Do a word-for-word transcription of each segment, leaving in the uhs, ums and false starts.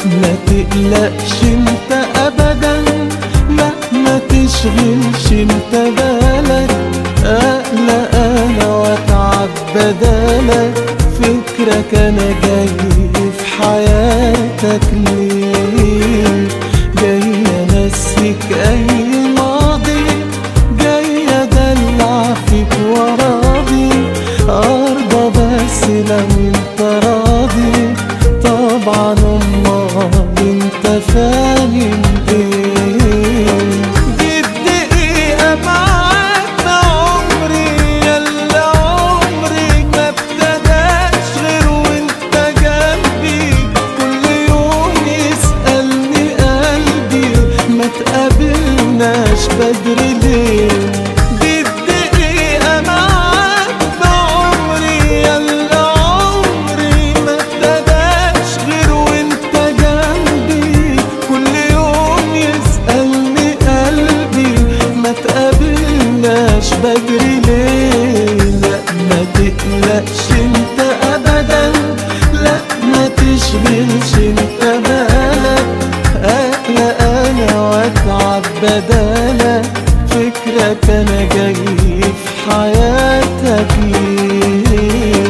ما تقلقش انت ابدا، لا ما تشغلش انت بالك، اقلق انا واتعب بدالك. فكرك انا جاي في حياتك ليه؟ جاي انسيك اي ماضي، جاي ادلع فيك وراضي، ارضى بس لو انت راضي. طبعا امال انت فاهم ايه؟ دي الدقيقة معاك عمري، يلا عمري ما ابتداش غير وانت جنبي. كل يوم يسألني قلبي ما تقابلناش بدري ليه؟ دي الدقيقة معاك بعمري، يلا عمري ما ابتداش غير وانت جنبي. كل يوم يسألني قلبي ما تقابلناش بدري ليه؟ لا ما تقلقش انت ابدا، لا ما تشغلش انت بالك، اقلق انا واتعب بدالك. فكرك انا جاي في حياتك ليه؟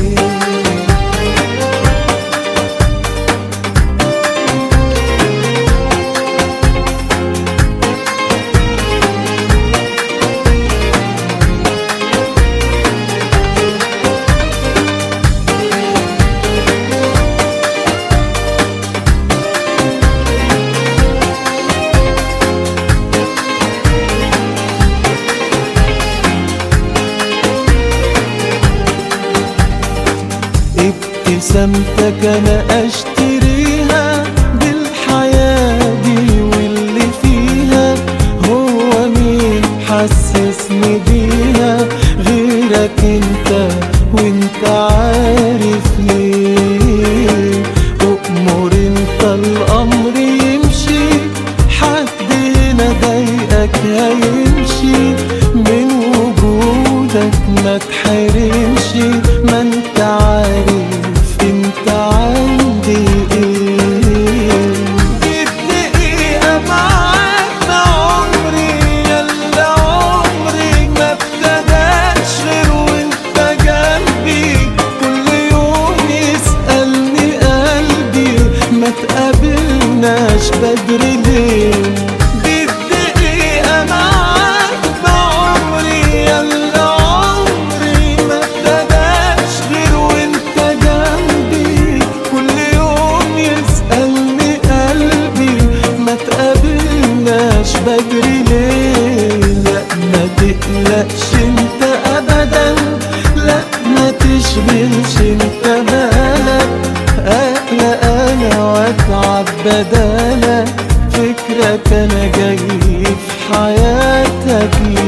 ابتسامتك انا اشتريها بالحياة دي واللي فيها. هو مين حسسني بيها غيرك انت؟ وانت عارف ليه؟ أؤمر انت الامر يمشي، حد هنا ضايقك هيمشي. من وجودك ما تحرمش، ما انت عارف انت عندي ايه. دي الدقيقة معاك عمري، يلا عمري ما ابتداش غير وانت جنبي. كل يوم يسألني قلبي ما تقابلناش بدري ليه؟ دي الدقيقة معاك بعمري، يلا عمري ما ابتداش غير وانت جنبي. كل يوم يسألني قلبي ما تقابلناش بدري ليه؟ لا ما تقلقش انت ابدا، لا ما تشغلش انت بالك، اقلق انا واتعب بدالك. فكرك انا جاي في حياتك ليه؟